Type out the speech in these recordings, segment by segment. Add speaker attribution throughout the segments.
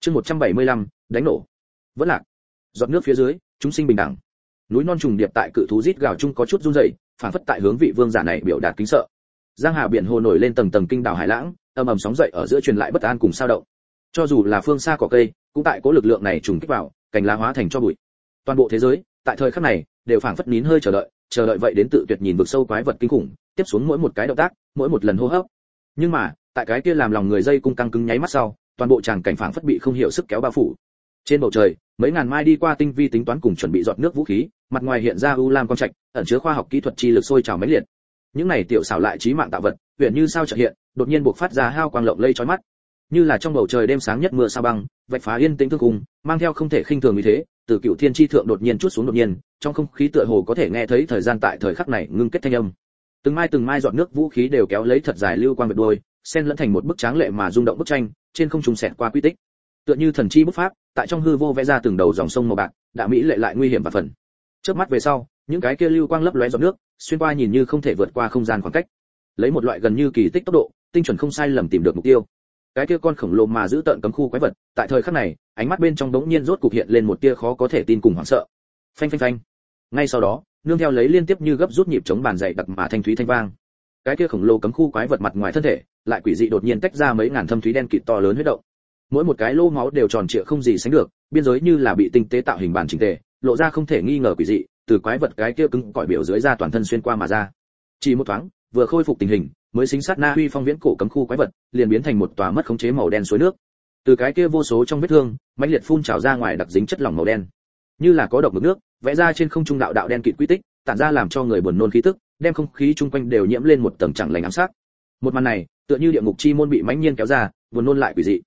Speaker 1: Chương 175, đánh nổ. Vẫn lạc. Giọt nước phía dưới, chúng sinh bình đẳng. Núi non trùng điệp tại cự thú rít gào chung có chút run rẩy, phảng phất tại hướng vị vương giả này biểu đạt kính sợ. Giang hà biển hồ nổi lên tầng tầng kinh đảo hải lãng, ầm ầm sóng dậy ở giữa truyền lại bất an cùng sao động. Cho dù là phương xa cỏ cây, cũng tại cố lực lượng này trùng kích vào, cành lá hóa thành cho bụi. Toàn bộ thế giới, tại thời khắc này, đều phảng phất nín hơi chờ đợi vậy đến tự tuyệt nhìn vực sâu quái vật kinh khủng, tiếp xuống mỗi một cái động tác, mỗi một lần hô hấp. Nhưng mà, tại cái kia làm lòng người dây cung căng cứng nháy mắt sau, toàn bộ tràng cảnh phảng phất bị không hiểu sức kéo bao phủ. Trên bầu trời, mấy ngàn mai đi qua tinh vi tính toán cùng chuẩn bị giọt nước vũ khí, mặt ngoài hiện ra u lam quang trạch, ẩn chứa khoa học kỹ thuật chi lực sôi trào mãnh liệt. Những này tiểu xảo lại chí mạng tạo vật, huyền như sao chợt hiện, đột nhiên bộc phát ra hao quang lộng lây chói mắt. Như là trong bầu trời đêm sáng nhất mưa sao băng, vạch phá yên tĩnh thương khung, mang theo không thể khinh thường như thế, từ cựu thiên chi thượng đột nhiên chút xuống đột nhiên, trong không khí tựa hồ có thể nghe thấy thời gian tại thời khắc này ngưng kết thanh âm. Từng mai giọt nước vũ khí đều kéo lấy thật dài lưu quang vệt đuôi, xen lẫn thành một bức tráng lệ mà rung động bức tranh, trên không trung xẹt qua quy tích. Tựa như thần chi bút pháp, tại trong hư vô vẽ ra từng đầu dòng sông màu bạc, đã mỹ lệ lại nguy hiểm và phần. Chớp mắt về sau, những cái kia lưu quang lấp lóe giọt nước, xuyên qua nhìn như không thể vượt qua không gian khoảng cách. Lấy một loại gần như kỳ tích tốc độ, tinh chuẩn không sai lầm tìm được mục tiêu. Cái kia con khổng lồ mà giữ tận cấm khu quái vật, tại thời khắc này, ánh mắt bên trong đống nhiên rốt cục hiện lên một tia khó có thể tin cùng hoảng sợ. Phanh phanh phanh. Ngay sau đó, nương theo lấy liên tiếp như gấp rút nhịp chống bàn dậy đặc mà thanh thúy thanh vang. Cái kia khổng lồ cấm khu quái vật mặt ngoài thân thể, lại quỷ dị đột nhiên tách ra mấy ngàn thâm thúy đen kịt to lớn huyết động. Mỗi một cái lô máu đều tròn trịa không gì sánh được, biên giới như là bị tinh tế tạo hình bản chỉnh tề, lộ ra không thể nghi ngờ quỷ dị, từ quái vật cái kia cứng cỏi biểu dưới ra toàn thân xuyên qua mà ra. Chỉ một thoáng, vừa khôi phục tình hình, mới xính sát na huy phong viễn cổ cấm khu quái vật, liền biến thành một tòa mất khống chế màu đen suối nước. Từ cái kia vô số trong vết thương, mãnh liệt phun trào ra ngoài đặc dính chất lỏng màu đen, như là có độc mực nước, vẽ ra trên không trung đạo đạo đen kịt quy tích, tản ra làm cho người buồn nôn khí tức, đem không khí chung quanh đều nhiễm lên một tầng chẳng lành ám sát. Một màn này, tựa như địa ngục chi môn bị mãnh nhiên kéo ra, buồn nôn lại quỷ dị.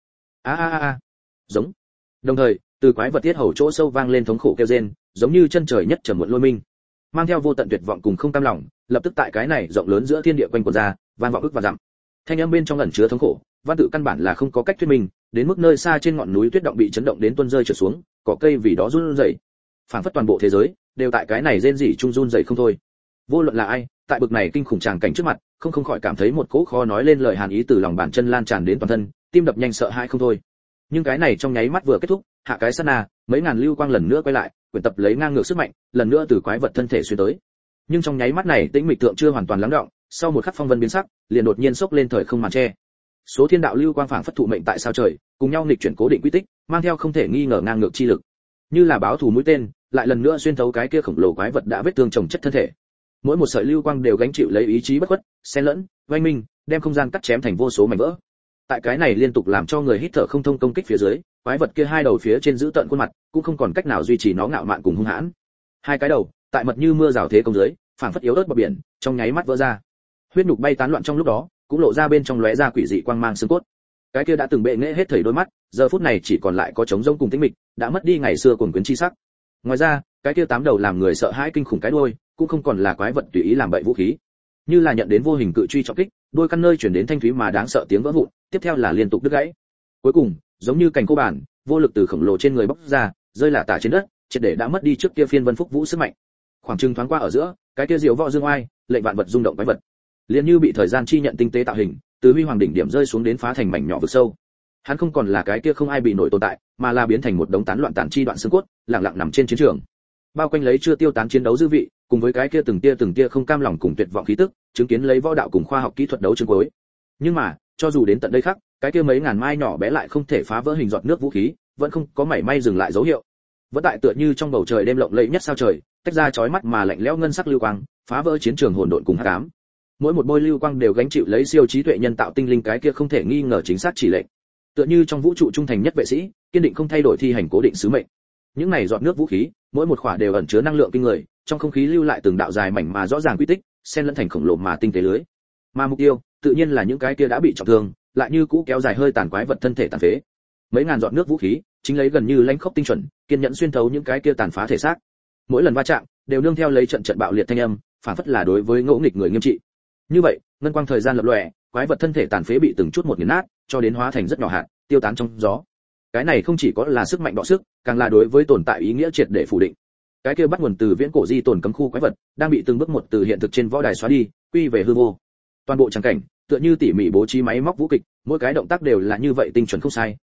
Speaker 1: A. Giống. Đồng thời, từ quái vật tiết hầu chỗ sâu vang lên thống khổ kêu rên, giống như chân trời nhất trầm muộn lôi minh, mang theo vô tận tuyệt vọng cùng không cam lòng, lập tức tại cái này rộng lớn giữa thiên địa quanh quẩn ra, vang vọng ức và dặm. Thanh âm bên trong ẩn chứa thống khổ, văn tự căn bản là không có cách thuyết minh, đến mức nơi xa trên ngọn núi tuyết động bị chấn động đến tuôn rơi trượt xuống, cỏ cây vì đó run rẩy. Phảng phất toàn bộ thế giới đều tại cái này rên rỉ trung run rẩy không thôi. Vô luận là ai, tại bực này kinh khủng tràng cảnh trước mặt, không khỏi cảm thấy một cỗ khó nói lên lời hàn ý từ lòng bàn chân lan tràn đến toàn thân, tim đập nhanh sợ hãi không thôi. Nhưng cái này trong nháy mắt vừa kết thúc, hạ cái sát na, mấy ngàn lưu quang lần nữa quay lại, quyển tập lấy ngang ngược sức mạnh, lần nữa từ quái vật thân thể xuyên tới. Nhưng trong nháy mắt này tĩnh mịch tượng chưa hoàn toàn lắng đọng, sau một khắc phong vân biến sắc, liền đột nhiên sốc lên thời không màn che. Số thiên đạo lưu quang phảng phất thụ mệnh tại sao trời, cùng nhau nghịch chuyển cố định quy tích, mang theo không thể nghi ngờ ngang ngược chi lực, như là báo thù mũi tên, lại lần nữa xuyên thấu cái kia khổng lồ quái vật đã vết thương chồng chất thân thể. Mỗi một sợi lưu quang đều gánh chịu lấy ý chí bất khuất, xen lẫn, oanh minh, đem không gian cắt chém thành vô số mảnh vỡ. Tại cái này liên tục làm cho người hít thở không thông công kích phía dưới, quái vật kia hai đầu phía trên giữ tận khuôn mặt, cũng không còn cách nào duy trì nó ngạo mạn cùng hung hãn. Hai cái đầu, tại mật như mưa rào thế công dưới, phảng phất yếu ớt bờ biển, trong nháy mắt vỡ ra. Huyết nhục bay tán loạn trong lúc đó, cũng lộ ra bên trong lóe ra quỷ dị quang mang xương cốt. Cái kia đã từng bệ nghệ hết thảy đôi mắt, giờ phút này chỉ còn lại có trống rỗng cùng tĩnh mịch, đã mất đi ngày xưa cuồng quyến chi sắc. Ngoài ra, cái kia tám đầu làm người sợ hãi kinh khủng cái đuôi, cũng không còn là quái vật tùy ý làm bậy vũ khí, như là nhận đến vô hình cự truy trọng kích, đuôi căn nơi chuyển đến thanh thúy mà đáng sợ tiếng vỡ vụn, tiếp theo là liên tục đứt gãy. Cuối cùng, giống như cành cô bản, vô lực từ khổng lồ trên người bốc ra, rơi lả tả trên đất, triệt để đã mất đi trước kia phiên vân phúc vũ sức mạnh. Khoảng chừng thoáng qua ở giữa, cái kia diệu võ dương oai, lệnh vạn vật rung động quái vật, liền như bị thời gian chi nhận tinh tế tạo hình, từ huy hoàng đỉnh điểm rơi xuống đến phá thành mảnh nhỏ vực sâu. Hắn không còn là cái kia không ai bị nổi tồn tại, mà là biến thành một đống tán loạn tàn chi đoạn xương cốt, lặng lặng nằm trên chiến trường, bao quanh lấy chưa tiêu tán chiến đấu dư vị, cùng với cái kia từng tia không cam lòng cùng tuyệt vọng khí tức, chứng kiến lấy võ đạo cùng khoa học kỹ thuật đấu trường cuối. Nhưng mà, cho dù đến tận đây khắc, cái kia mấy ngàn mai nhỏ bé lại không thể phá vỡ hình giọt nước vũ khí, vẫn không có mảy may dừng lại dấu hiệu. Vẫn tại tựa như trong bầu trời đêm lộng lẫy nhất sao trời, tách ra chói mắt mà lạnh lẽo ngân sắc lưu quang, phá vỡ chiến trường hỗn độn cùng hắc ám. Mỗi một bôi lưu quang đều gánh chịu lấy siêu trí tuệ nhân tạo tinh linh cái kia không thể nghi ngờ chính xác chỉ lệnh. Tựa như trong vũ trụ trung thành nhất vệ sĩ, kiên định không thay đổi thi hành cố định sứ mệnh. Những này giọt nước vũ khí, mỗi một khỏa đều ẩn chứa năng lượng kinh người, trong không khí lưu lại từng đạo dài mảnh mà rõ ràng quy tích, xen lẫn thành khổng lồ mà tinh tế lưới. Mà mục tiêu, tự nhiên là những cái kia đã bị trọng thương, lại như cũ kéo dài hơi tàn quái vật thân thể tàn phế. Mấy ngàn giọt nước vũ khí, chính lấy gần như lãnh khốc tinh chuẩn, kiên nhẫn xuyên thấu những cái kia tàn phá thể xác. Mỗi lần va chạm, đều nương theo lấy trận trận bạo liệt thanh âm, phản phất là đối với ngỗ nghịch người nghiêm trị. Như vậy, ngân quang thời gian lập lòe, quái vật thân thể tàn phế bị từng chút một nghiền nát, cho đến hóa thành rất nhỏ hạt, tiêu tán trong gió. Cái này không chỉ có là sức mạnh bạo sức, càng là đối với tồn tại ý nghĩa triệt để phủ định. Cái kia bắt nguồn từ viễn cổ di tồn cấm khu quái vật, đang bị từng bước một từ hiện thực trên võ đài xóa đi, quy về hư vô. Toàn bộ tràng cảnh, tựa như tỉ mỉ bố trí máy móc vũ kịch, mỗi cái động tác đều là như vậy tinh chuẩn không sai,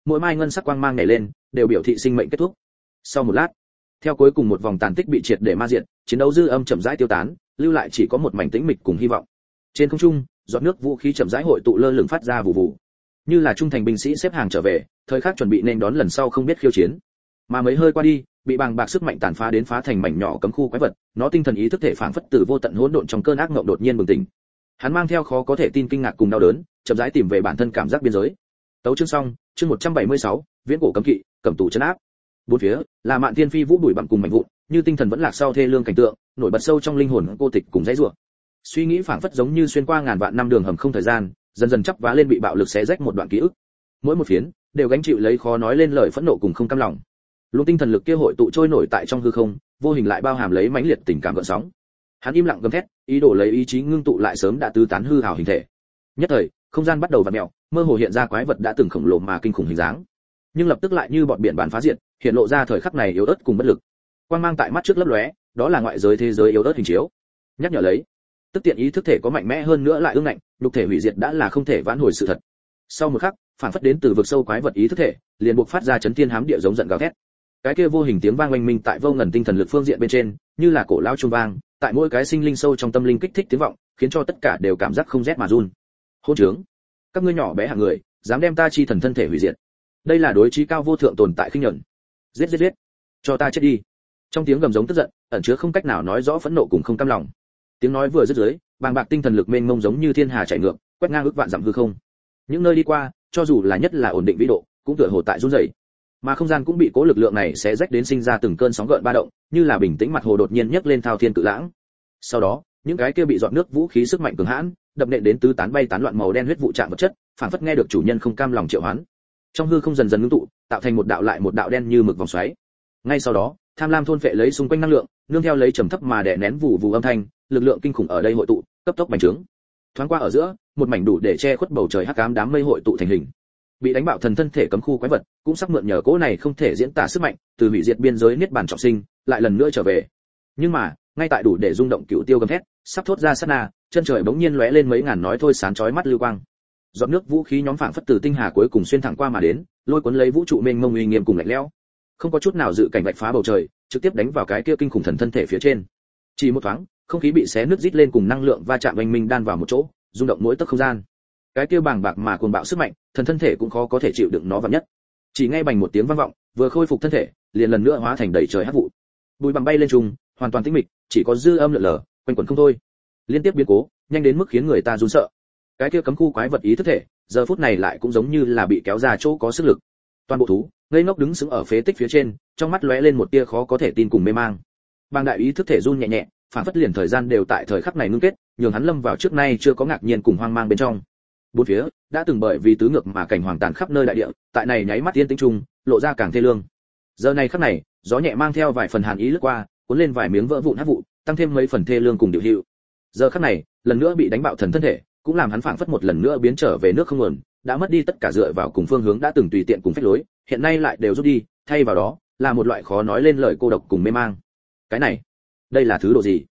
Speaker 1: mỗi mai ngân sắc quang mang nhảy lên, đều biểu thị sinh mệnh kết thúc. Sau một lát, theo cuối cùng một vòng tàn tích bị triệt để ma diệt, chiến đấu dư âm chậm rãi tiêu tán, lưu lại chỉ có một mảnh tĩnh mịch cùng hy vọng. Trên không trung, giọt nước vũ khí chậm rãi hội tụ lơ lửng phát ra vụ vụ, như là trung thành binh sĩ xếp hàng trở về, thời khắc chuẩn bị nên đón lần sau không biết khiêu chiến. Mà mấy hơi qua đi, bị bàng bạc sức mạnh tàn phá đến phá thành mảnh nhỏ cấm khu quái vật, nó tinh thần ý thức thể phảng phất từ vô tận hỗn độn trong cơn ác mộng đột nhiên bừng tỉnh. Hắn mang theo khó có thể tin kinh ngạc cùng đau đớn, chậm rãi tìm về bản thân cảm giác biên giới. Tấu chương xong, chương 176, viễn cổ cấm kỵ, cấm tù trấn áp. Bốn phía là mạn thiên phi vũ bụi bặm cùng mảnh vụn, như tinh thần vẫn lạc sau thê lương cảnh tượng, nổi bật sâu trong linh hồn cô tịch cùng dãy rủa. Suy nghĩ phảng phất giống như xuyên qua ngàn vạn năm đường hầm không thời gian, dần dần chắp vá lên bị bạo lực xé rách một đoạn ký ức. Mỗi một phiến đều gánh chịu lấy khó nói lên lời phẫn nộ cùng không cam lòng. Luồng tinh thần lực kia hội tụ trôi nổi tại trong hư không, vô hình lại bao hàm lấy mãnh liệt tình cảm gợn sóng. Hắn im lặng gầm thét, ý đồ lấy ý chí ngưng tụ lại sớm đã tứ tán hư ảo hình thể. Nhất thời, không gian bắt đầu vặn mèo, mơ hồ hiện ra quái vật đã từng khổng lồ mà kinh khủng hình dáng. Nhưng lập tức lại như bọn biển bản phá diệt, hiện lộ ra thời khắc này yếu ớt cùng bất lực. Quang mang tại mắt trước lấp lóe, đó là ngoại giới thế giới yếu ớt hình chiếu. Nhắc nhở lấy, tức tiện ý thức thể có mạnh mẽ hơn nữa lại ương ngạnh, nhục thể hủy diệt đã là không thể vãn hồi sự thật. Sau một khắc, phản phất đến từ vực sâu quái vật ý thức thể, liền buộc phát ra chấn thiên hám địa giống giận gào thét. Cái kia vô hình tiếng vang oanh minh tại vô ngần tinh thần lực phương diện bên trên, như là cổ lao chuông vang, tại mỗi cái sinh linh sâu trong tâm linh kích thích tiếng vọng, khiến cho tất cả đều cảm giác không rét mà run. Hỗn trướng, các ngươi nhỏ bé hạng người, dám đem ta chi thần thân thể hủy diệt. Đây là đối chí cao vô thượng tồn tại khinh nhẫn. Giết giết giết, cho ta chết đi. Trong tiếng gầm giống tức giận, ẩn chứa không cách nào nói rõ phẫn nộ cùng không cam lòng. Tiếng nói vừa dứt dưới, bàng bạc tinh thần lực mênh mông giống như thiên hà chảy ngược, quét ngang ước vạn dặm hư không. Những nơi đi qua, cho dù là nhất là ổn định vĩ độ, cũng tựa hồ tại run rẩy. Mà không gian cũng bị cố lực lượng này xé rách đến sinh ra từng cơn sóng gợn ba động, như là bình tĩnh mặt hồ đột nhiên nhấc lên thao thiên cự lãng. Sau đó, những cái kia bị dọn nước vũ khí sức mạnh cường hãn, đập nện đến tứ tán bay tán loạn màu đen huyết vụ trạng vật chất, phản phất nghe được chủ nhân không cam lòng triệu hoán. Trong hư không dần dần ngưng tụ, tạo thành một đạo lại một đạo đen như mực vòng xoáy. Ngay sau đó, tham lam thôn phệ lấy xung quanh năng lượng, nương theo lấy trầm thấp mà đè nén vụ vụ âm thanh, lực lượng kinh khủng ở đây hội tụ, cấp tốc bành trướng. Thoáng qua ở giữa, một mảnh đủ để che khuất bầu trời hắc ám đám mây hội tụ thành hình. Bị đánh bạo thần thân thể cấm khu quái vật, cũng sắp mượn nhờ cỗ này không thể diễn tả sức mạnh, từ hủy diệt biên giới niết bàn trọng sinh, lại lần nữa trở về. Nhưng mà, ngay tại đủ để rung động cựu tiêu gầm thét, sắp thốt ra sát na, chân trời bỗng nhiên lóe lên mấy ngàn nói thôi sán chói mắt lưu quang. Giọt nước vũ khí nhóm phảng phất từ tinh hà cuối cùng xuyên thẳng qua mà đến, lôi cuốn lấy vũ trụ mênh mông uy nghiêm cùng lạnh lẽo. Không có chút nào dự cảnh vạch phá bầu trời, trực tiếp đánh vào cái kia kinh khủng thần thân thể phía trên. Chỉ một thoáng, không khí bị xé nứt rít lên cùng năng lượng va chạm oanh minh đan vào một chỗ, rung động mỗi tấc không gian. Cái kia bàng bạc mà cuồng bạo sức mạnh, thần thân thể cũng khó có thể chịu đựng nó vạn nhất. Chỉ nghe bành một tiếng vang vọng, vừa khôi phục thân thể, liền lần nữa hóa thành đầy trời hắc vụ. Bụi bặm bay lên trùng, hoàn toàn tĩnh mịch, chỉ có dư âm lượn lờ, quanh quẩn không thôi. Liên tiếp biến cố, nhanh đến mức khiến người ta run sợ. Cái kia cấm khu quái vật ý thức thể, giờ phút này lại cũng giống như là bị kéo ra chỗ có sức lực. Toàn bộ thú, ngây ngốc đứng sững ở phế tích phía trên, trong mắt lóe lên một tia khó có thể tin cùng mê mang. Bàng đại ý thức thể run nhẹ nhẹ, phản phất liền thời gian đều tại thời khắc này ngưng kết, nhường hắn lâm vào trước nay chưa có ngạc nhiên cùng hoang mang bên trong. Bốn phía đã từng bởi vì tứ ngược mà cảnh hoàng tàn khắp nơi đại địa, tại này nháy mắt tiên tĩnh trung, lộ ra càng thê lương. Giờ này khắc này, gió nhẹ mang theo vài phần hàn ý lướt qua, cuốn lên vài miếng vỡ vụn hắc vụ, tăng thêm mấy phần thê lương cùng điều hữu. Giờ khắc này, lần nữa bị đánh bạo thần thân thể, cũng làm hắn phảng phất một lần nữa biến trở về nước không nguồn, đã mất đi tất cả dựa vào cùng phương hướng đã từng tùy tiện cùng phách lối, hiện nay lại đều rút đi, thay vào đó là một loại khó nói lên lời cô độc cùng mê mang. Cái này, đây là thứ độ gì?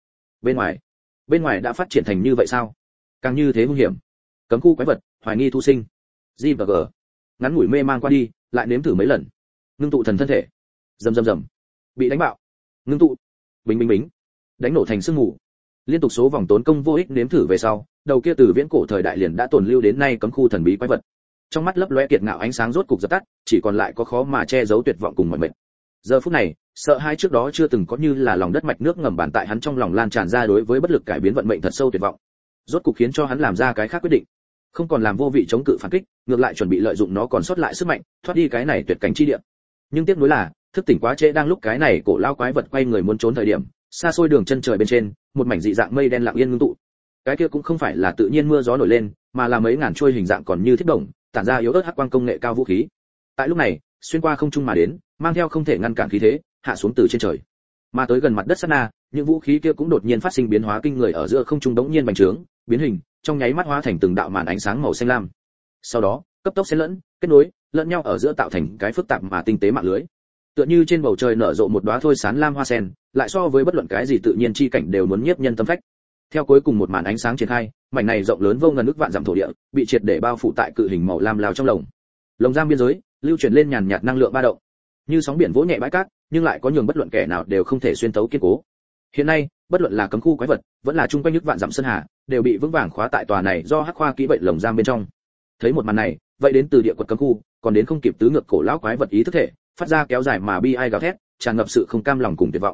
Speaker 1: Bên ngoài đã phát triển thành như vậy sao? Càng như thế hung hiểm. Cấm khu quái vật, hoài nghi thu sinh. G và G. Ngắn ngủi mê mang qua đi, lại nếm thử mấy lần. Ngưng tụ thần thân thể. Rầm. Bị đánh bạo. Ngưng tụ. Bính. Đánh nổ thành sương mù. Liên tục số vòng tốn công vô ích nếm thử về sau, đầu kia từ viễn cổ thời đại liền đã tồn lưu đến nay cấm khu thần bí quái vật. Trong mắt lấp lóe kiệt ngạo ánh sáng rốt cục dập tắt, chỉ còn lại có khó mà che giấu tuyệt vọng cùng mỏi mệt. Giờ phút này, sợ hãi trước đó chưa từng có như là lòng đất mạch nước ngầm bàn tại hắn trong lòng lan tràn ra đối với bất lực cải biến vận mệnh thật sâu tuyệt vọng. Rốt cục khiến cho hắn làm ra cái khác quyết định, không còn làm vô vị chống cự phản kích, ngược lại chuẩn bị lợi dụng nó còn sót lại sức mạnh, thoát đi cái này tuyệt cảnh chi địa. Nhưng tiếc nuối là, thức tỉnh quá trễ, đang lúc cái này cổ lao quái vật quay người muốn trốn thời điểm, xa xôi đường chân trời bên trên, một mảnh dị dạng mây đen lặng yên ngưng tụ. Cái kia cũng không phải là tự nhiên mưa gió nổi lên, mà là mấy ngàn chuôi hình dạng còn như thiết đồng, tản ra yếu ớt hắc quang công nghệ cao vũ khí. Tại lúc này, xuyên qua không trung mà đến, mang theo không thể ngăn cản khí thế, hạ xuống từ trên trời. Mà tới gần mặt đất sát na, những vũ khí kia cũng đột nhiên phát sinh biến hóa kinh người ở giữa không trung đống nhiên bành trướng, biến hình, trong nháy mắt hóa thành từng đạo màn ánh sáng màu xanh lam. Sau đó, cấp tốc xen lẫn, kết nối, lẫn nhau ở giữa tạo thành cái phức tạp mà tinh tế mạng lưới. Tựa như trên bầu trời nở rộ một đóa thôi sán lam hoa sen, lại so với bất luận cái gì tự nhiên chi cảnh đều muốn nhiếp nhân tâm phách. Theo cuối cùng một màn ánh sáng triển khai, mảnh này rộng lớn vô ngần ức vạn dặm thổ địa, bị triệt để bao phủ tại cự hình màu lam lao trong lồng. Lồng giam biên giới, lưu chuyển lên nhàn nhạt năng lượng ba động, như sóng biển vỗ nhẹ bãi cát, nhưng lại có nhường bất luận kẻ nào đều không thể xuyên tấu kiên cố. Hiện nay, bất luận là cấm khu quái vật, vẫn là trung quanh nước vạn dặm sơn hà, đều bị vững vàng khóa tại tòa này do hắc khoa kỹ bệnh lồng giam bên trong. Thấy một màn này, vậy đến từ địa quật cấm khu, còn đến không kịp tứ ngược cổ lão quái vật ý thức thể, phát ra kéo dài mà bi ai gào thét, tràn ngập sự không cam lòng cùng tuyệt vọng.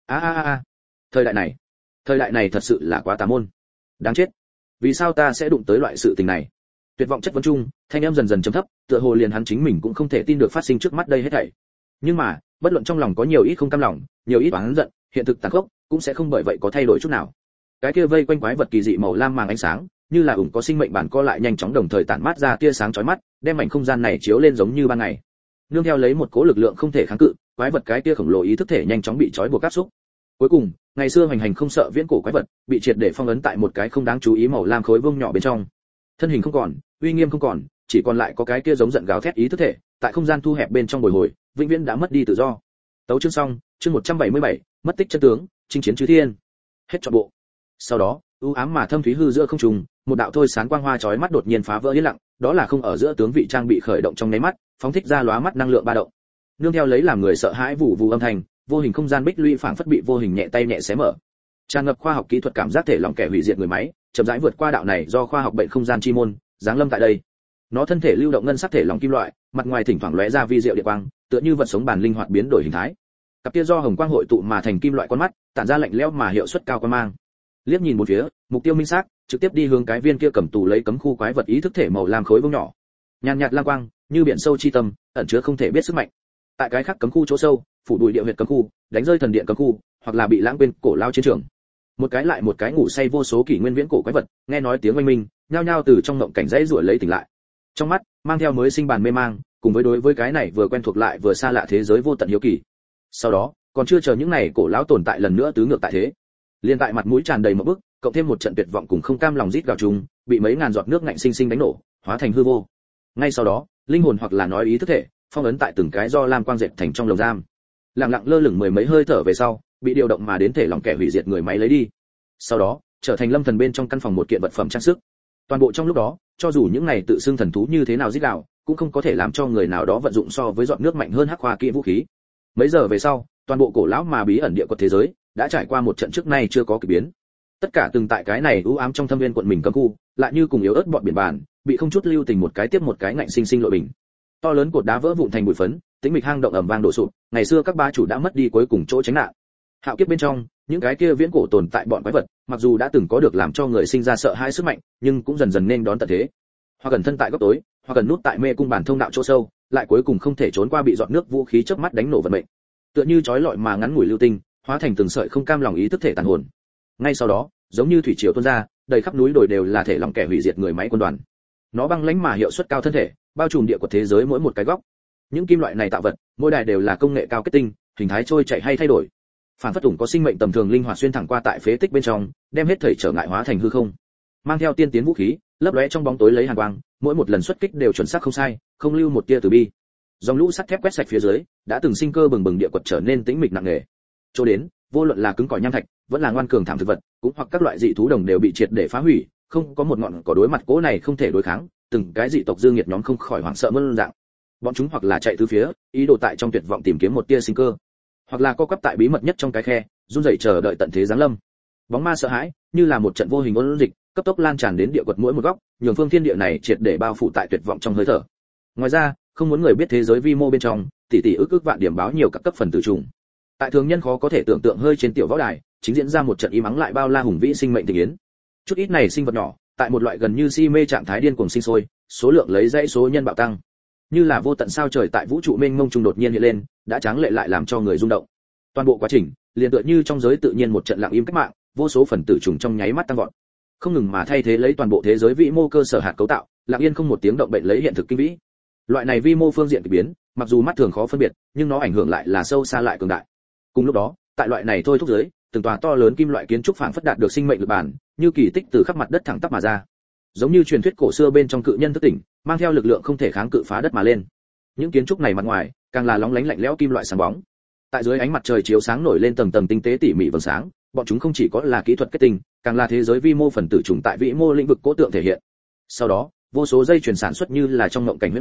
Speaker 1: Thời đại này thật sự là quá tà môn. Đáng chết. Vì sao ta sẽ đụng tới loại sự tình này? Tuyệt vọng chất vấn chung, thanh âm dần dần trầm thấp, tựa hồ liền hắn chính mình cũng không thể tin được phát sinh trước mắt đây hết thảy. Nhưng mà, bất luận trong lòng có nhiều ít không cam lòng, nhiều ít oán giận, hiện thực tàn khốc, cũng sẽ không bởi vậy có thay đổi chút nào. Cái kia vây quanh quái vật kỳ dị màu lam màng ánh sáng, như là ủng có sinh mệnh bản co lại nhanh chóng đồng thời tản mát ra tia sáng chói mắt, đem mảnh không gian này chiếu lên giống như ban ngày. Nương theo lấy một cỗ lực lượng không thể kháng cự, quái vật cái kia khổng lồ ý thức thể nhanh chóng bị trói buộc áp xúc. Cuối cùng, ngày xưa hoành hành không sợ viễn cổ quái vật, bị triệt để phong ấn tại một cái không đáng chú ý màu lam khối vuông nhỏ bên trong. Thân hình không còn, uy nghiêm không còn, chỉ còn lại có cái kia giống giận gào thét ý thức thể, tại không gian thu hẹp bên trong bồi hồi, vĩnh viễn đã mất đi tự do. Tấu chương xong, chương 177, mất tích chân tướng, chinh chiến chư thiên. Hết trọn bộ. Sau đó, u ám mà thâm thúy hư giữa không trung, một đạo thôi sáng quang hoa chói mắt đột nhiên phá vỡ yên lặng, đó là không ở giữa tướng vị trang bị khởi động trong nháy mắt, phóng thích ra lóa mắt năng lượng ba động. Nương theo lấy làm người sợ hãi vụ vụ âm thanh, vô hình không gian bích lũy phảng phất bị vô hình nhẹ tay nhẹ xé mở. Tràn ngập khoa học kỹ thuật cảm giác thể lỏng kẻ hủy diệt người máy, chậm rãi vượt qua đạo này do khoa học bệnh không gian chi môn, giáng lâm tại đây. Nó thân thể lưu động ngân sắc thể lỏng kim loại, mặt ngoài thỉnh thoảng lóe ra vi diệu điện quang, tựa như vật sống bản linh hoạt biến đổi hình thái. Cặp kia do hồng quang hội tụ mà thành kim loại con mắt, tản ra lạnh lẽo mà hiệu suất cao quan mang. Liếc nhìn một phía, mục tiêu minh xác, trực tiếp đi hướng cái viên kia cầm tù lấy cấm khu quái vật ý thức thể màu lam khối vuông nhỏ. Nhàn nhạt lam quang, như biển sâu chi tâm, ẩn chứa không thể biết sức mạnh. Tại cái khác cấm khu chỗ sâu, phủ đuổi địa huyệt cấm khu, đánh rơi thần điện cấm khu, hoặc là bị lãng quên cổ lao chiến trường. Một cái lại một cái ngủ say vô số kỷ nguyên viễn cổ quái vật, nghe nói tiếng oanh minh, nhao nhao từ trong ngộng cảnh dãy rủa lấy tỉnh lại. Trong mắt mang theo mới sinh bàn mê mang, cùng với đối với cái này vừa quen thuộc lại vừa xa lạ thế giới vô tận hiếu kỳ. Sau đó, còn chưa chờ những này cổ lão tồn tại lần nữa tứ ngược tại thế, liên tại mặt mũi tràn đầy một bức, cộng thêm một trận tuyệt vọng cùng không cam lòng rít gào chung, bị mấy ngàn giọt nước ngạnh sinh sinh đánh nổ, hóa thành hư vô. Ngay sau đó, linh hồn hoặc là nói ý thức thể, phong ấn tại từng cái do lam quang dệt thành trong lồng giam. Lặng lặng lơ lửng mười mấy hơi thở về sau, bị điều động mà đến thể lòng kẻ hủy diệt người máy lấy đi. Sau đó, trở thành lâm thần bên trong căn phòng một kiện vật phẩm trang sức. Toàn bộ trong lúc đó, cho dù những này tự xưng thần thú như thế nào rít gào, cũng không có thể làm cho người nào đó vận dụng so với giọt nước mạnh hơn hắc khoa kỹ vũ khí. Mấy giờ về sau, toàn bộ cổ lão mà bí ẩn địa quật thế giới đã trải qua một trận trước nay chưa có kỳ biến. Tất cả từng tại cái này u ám trong thâm viên quận mình cấm khu, lại như cùng yếu ớt bọn biển bàn, bị không chút lưu tình một cái tiếp một cái ngạnh sinh sinh lội bình. To lớn cột đá vỡ vụn thành bụi phấn, tĩnh mịch hang động ầm vang đổ sụp, ngày xưa các bá chủ đã mất đi cuối cùng chỗ tránh nạn. Hạo kiếp bên trong, những cái kia viễn cổ tồn tại bọn quái vật, mặc dù đã từng có được làm cho người sinh ra sợ hãi sức mạnh, nhưng cũng dần dần nên đón tận thế. Hoặc gần thân tại góc tối, hoặc gần nút tại mê cung bản thông đạo chỗ sâu, lại cuối cùng không thể trốn qua bị giọt nước vũ khí chớp mắt đánh nổ vận mệnh. Tựa như chói lọi mà ngắn ngủi lưu tinh, hóa thành từng sợi không cam lòng ý thức thể tàn hồn. Ngay sau đó, giống như thủy triều tuôn ra, đầy khắp núi đồi đều là thể lòng kẻ hủy diệt người máy quân đoàn. Nó băng lãnh mà hiệu suất cao thân thể, bao trùm địa của thế giới mỗi một cái góc. Những kim loại này tạo vật, mỗi đài đều là công nghệ cao kết tinh, hình thái trôi chảy hay thay đổi. Phản phất ủng có sinh mệnh tầm thường linh hoạt xuyên thẳng qua tại phế tích bên trong, đem hết thảy trở ngại hóa thành hư không. Mang theo tiên tiến vũ khí, lấp lóe trong bóng tối lấy hàn quang, mỗi một lần xuất kích đều chuẩn xác không sai, không lưu một tia từ bi. Dòng lũ sắt thép quét sạch phía dưới, đã từng sinh cơ bừng bừng địa quật trở nên tĩnh mịch nặng nề. Cho đến, vô luận là cứng cỏi nham thạch, vẫn là ngoan cường thảm thực vật, cũng hoặc các loại dị thú đồng đều bị triệt để phá hủy, không có một ngọn cỏ đối mặt cố này không thể đối kháng, từng cái dị tộc dương nhiệt nhóm không khỏi hoảng sợ mơn dạng. Bọn chúng hoặc là chạy tứ phía, ý đồ tại trong tuyệt vọng tìm kiếm một tia sinh cơ, hoặc là co quắp tại bí mật nhất trong cái khe, run rẩy chờ đợi tận thế giáng lâm. Bóng ma sợ hãi, như là một trận vô hình ôn dịch, cấp tốc lan tràn đến địa quật mỗi một góc, nhường phương thiên địa này triệt để bao phủ tại tuyệt vọng trong hơi thở. Ngoài ra, không muốn người biết thế giới vi mô bên trong, tỷ tỷ ức vạn điểm báo nhiều các cấp phần tử trùng. Tại thường nhân khó có thể tưởng tượng hơi trên tiểu võ đài, chính diễn ra một trận im ắng lại bao la hùng vĩ sinh mệnh tình yến. Chút ít này sinh vật nhỏ, tại một loại gần như si mê trạng thái điên cuồng sinh sôi, số lượng lấy dãy số nhân bạo tăng. Như là vô tận sao trời tại vũ trụ mênh mông trung đột nhiên hiện lên, đã tráng lệ lại làm cho người rung động. Toàn bộ quá trình, liền tựa như trong giới tự nhiên một trận lặng im cách mạng, vô số phần tử trùng trong nháy mắt tăng vọt. Không ngừng mà thay thế lấy toàn bộ thế giới vĩ mô cơ sở hạt cấu tạo, lặng yên không một tiếng động bệnh lấy hiện thực kinh vĩ. Loại này vi mô phương diện kỳ biến, mặc dù mắt thường khó phân biệt, nhưng nó ảnh hưởng lại là sâu xa lại cường đại. Cùng lúc đó, tại loại này thôi thúc giới, từng tòa to lớn kim loại kiến trúc phảng phất đạt được sinh mệnh lực bản, như kỳ tích từ khắp mặt đất thẳng tắp mà ra. Giống như truyền thuyết cổ xưa bên trong cự nhân thức tỉnh, mang theo lực lượng không thể kháng cự phá đất mà lên. Những kiến trúc này mặt ngoài, càng là lóng lánh lạnh lẽo kim loại sáng bóng. Tại dưới ánh mặt trời chiếu sáng nổi lên tầng tầng tinh tế tỉ mỉ vầng sáng, bọn chúng không chỉ có là kỹ thuật kết tinh, càng là thế giới vi mô phần tử trùng tại vĩ mô lĩnh vực cố tượng thể hiện. Sau đó, vô số dây chuyển sản xuất như là trong ngộng cảnh huyễn ảnh,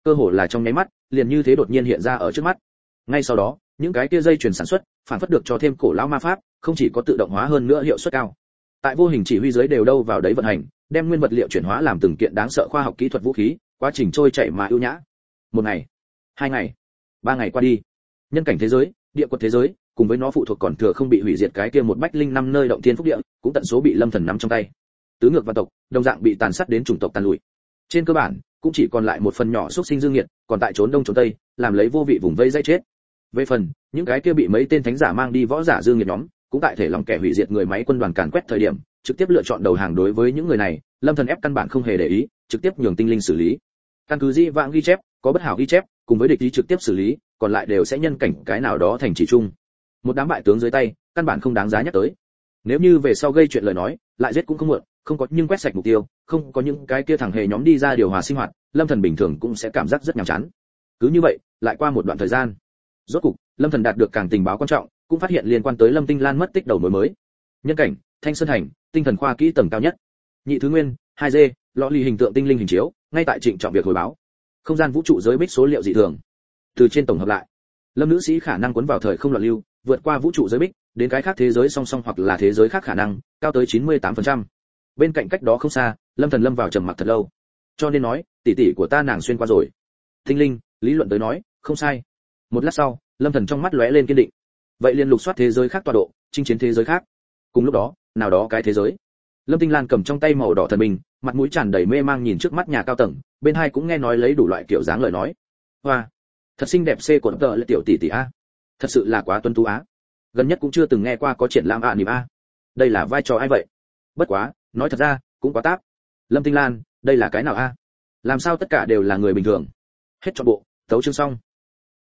Speaker 1: cơ hồ là trong nháy mắt, liền như thế đột nhiên hiện ra ở trước mắt. Ngay sau đó, những cái kia dây chuyền sản xuất, phản phất được cho thêm cổ lão ma pháp, không chỉ có tự động hóa hơn nữa hiệu suất cao. Tại vô hình chỉ huy dưới đều đâu vào đấy vận hành, đem nguyên vật liệu chuyển hóa làm từng kiện đáng sợ khoa học kỹ thuật vũ khí, quá trình trôi chảy mà ưu nhã. Một ngày, 2 ngày, 3 ngày qua đi, nhân cảnh thế giới, địa quật thế giới, cùng với nó phụ thuộc còn thừa không bị hủy diệt cái kia một bách linh năm nơi động thiên phúc địa, cũng tận số bị Lâm Thần nắm trong tay. Tứ ngược và tộc, đồng dạng bị tàn sát đến chủng tộc tàn lụi. Trên cơ bản, cũng chỉ còn lại một phần nhỏ xuất sinh dương nghiệt, còn tại trốn đông trốn tây, làm lấy vô vị vùng vây dây chết. Về phần, những cái kia bị mấy tên thánh giả mang đi võ giả dương nghiệt nhóm, cũng tại thể lòng kẻ hủy diệt người máy quân đoàn càn quét thời điểm, trực tiếp lựa chọn đầu hàng. Đối với những người này, Lâm Thần ép căn bản không hề để ý, trực tiếp nhường tinh linh xử lý. Căn cứ di vãng ghi chép, có bất hảo ghi chép, cùng với địch ý trực tiếp xử lý, còn lại đều sẽ nhân cảnh cái nào đó thành chỉ chung. Một đám bại tướng dưới tay, căn bản không đáng giá nhắc tới. Nếu như về sau gây chuyện lời nói, lại giết cũng không muộn, không có nhưng quét sạch mục tiêu, không có những cái kia thằng hề nhóm đi ra điều hòa sinh hoạt, Lâm Thần bình thường cũng sẽ cảm giác rất nhàm chán. Cứ như vậy, lại qua một đoạn thời gian. Rốt cục, Lâm Thần đạt được càng tình báo quan trọng, cũng phát hiện liên quan tới Lâm Tinh Lan mất tích đầu mối mới. Nhân cảnh, Thanh Sơn Thành, tinh thần khoa kỹ tầng cao nhất. Nhị thứ nguyên, 2D, lọ lì hình tượng tinh linh hình chiếu, ngay tại trịnh trọng việc hồi báo. Không gian vũ trụ giới bích số liệu dị thường. Từ trên tổng hợp lại, Lâm nữ sĩ khả năng cuốn vào thời không loạn lưu, vượt qua vũ trụ giới bích, đến cái khác thế giới song song hoặc là thế giới khác khả năng, cao tới 98%. Bên cạnh cách đó không xa, Lâm Thần lâm vào trầm mặc thật lâu. Cho nên nói, tỷ tỷ của ta nàng xuyên qua rồi. Tinh linh, lý luận tới nói, không sai. Một lát sau, Lâm Thần trong mắt lóe lên kiên định. Vậy liền lục soát thế giới khác tọa độ, chinh chiến thế giới khác. Cùng lúc đó, nào đó cái thế giới. Lâm Tinh Lan cầm trong tay màu đỏ thần bình, mặt mũi tràn đầy mê mang nhìn trước mắt nhà cao tầng, bên hai cũng nghe nói lấy đủ loại kiểu dáng lời nói. Hoa, thật xinh đẹp C của tờ là tiểu tỷ tỷ a. Thật sự là quá tuấn tú á. Gần nhất cũng chưa từng nghe qua có triển lãm niệm a. Đây là vai trò ai vậy? Bất quá, nói thật ra, cũng quá táp. Lâm Tinh Lan, đây là cái nào a? Làm sao tất cả đều là người bình thường? Hết trọn bộ, tấu chương xong.